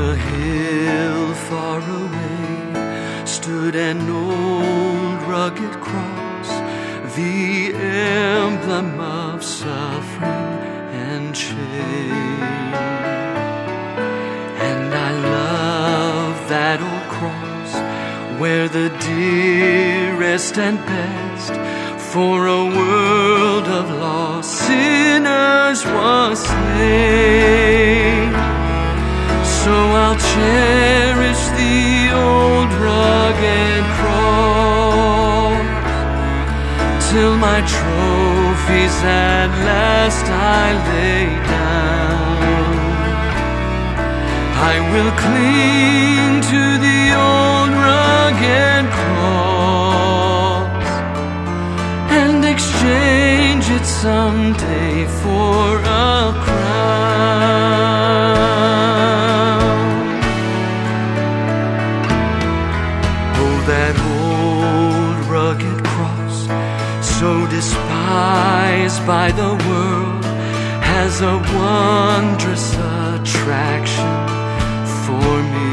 a hill far away stood an old rugged cross, the emblem of suffering and shame. And I love that old cross, where the dearest and best for a world of lost sinners was slain. So I'll cherish the old rugged cross till my trophies at last I lay down. I will cling to the old rugged cross and exchange it someday for a crown. Oh, that old rugged cross, so despised by the world, has a wondrous attraction for me.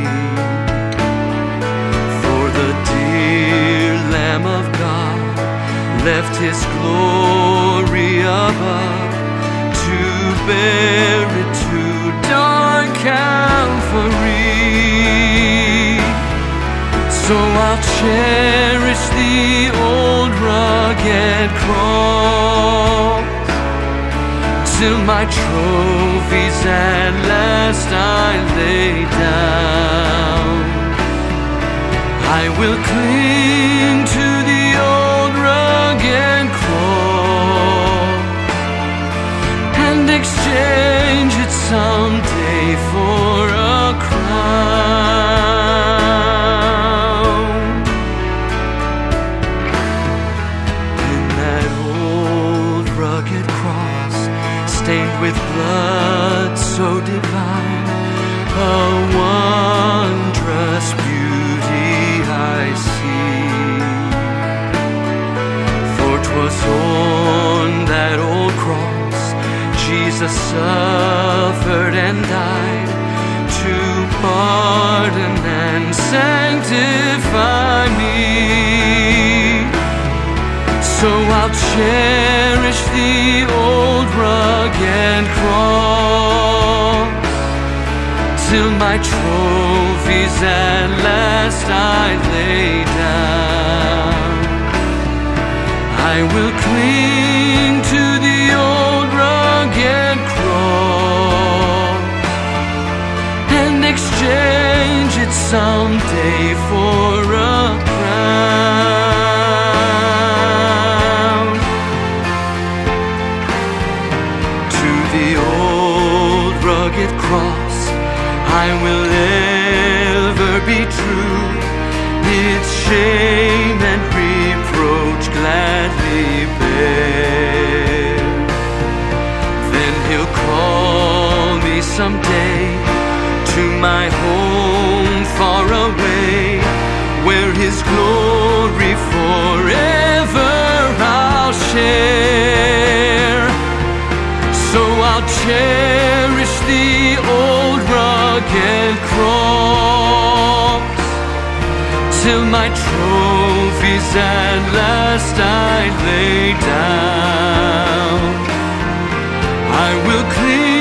For the dear Lamb of God left his glory above to bear it to dark Calvary. So I'll cherish the old rugged cross till my trophies at last I lay down. I will cling to the old rugged cross and exchange it someday for a crown. In that old rugged cross, stained with blood so divine, a wondrous beauty I see. For 'twas on that old cross Jesus suffered and died to pardon and sanctify me. So I'll cherish the old rugged cross till my trophies at last I lay down. I will cling to the old rugged cross and exchange it someday for a crown. To the old rugged cross I will ever be true, its shame and reproach gladly bear. Then he'll call me someday to my home far away, where his glory forever I'll share. So I'll cherish the old rugged cross till my trophies at last I lay down. I will cling